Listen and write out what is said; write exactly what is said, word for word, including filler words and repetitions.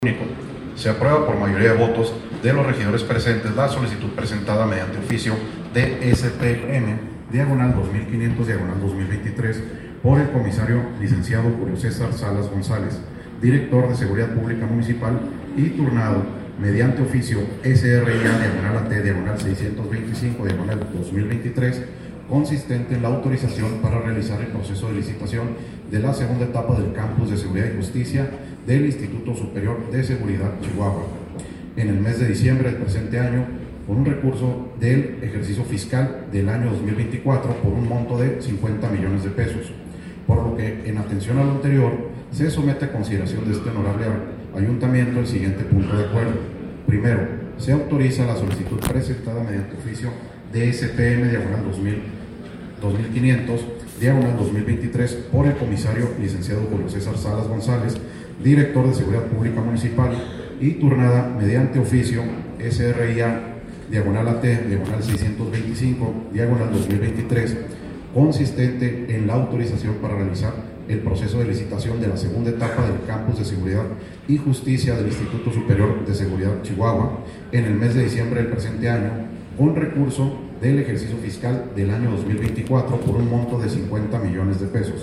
Único. Se aprueba por mayoría de votos de los regidores presentes la solicitud presentada mediante oficio de S P M, diagonal dos mil quinientos, diagonal dos mil veintitrés, por el comisario licenciado Julio César Salas González, director de Seguridad Pública Municipal, y turnado mediante oficio S R I A, diagonal A T, diagonal seiscientos veinticinco, diagonal dos mil veintitrés, consistente en la autorización para realizar el proceso de licitación de la segunda etapa del Campus de Seguridad y Justicia del Instituto Superior de Seguridad Chihuahua, en el mes de diciembre del presente año, con un recurso del ejercicio fiscal del año dos mil veinticuatro por un monto de cincuenta millones de pesos, por lo que, en atención a lo anterior, se somete a consideración de este honorable ayuntamiento el siguiente punto de acuerdo. Primero, se autoriza la solicitud presentada mediante oficio de S P M, diagonal dos mil quinientos, diagonal dos mil veintitrés, por el comisario licenciado Julio César Salas González, director de Seguridad Pública Municipal, y turnada mediante oficio S R I A, diagonal A T, diagonal seiscientos veinticinco, diagonal dos mil veintitrés, consistente en la autorización para realizar el proceso de licitación de la segunda etapa del Campus de Seguridad y Justicia del Instituto Superior de Seguridad Chihuahua, en el mes de diciembre del presente año, con recurso del ejercicio fiscal del año dos mil veinticuatro por un monto de cincuenta millones de pesos.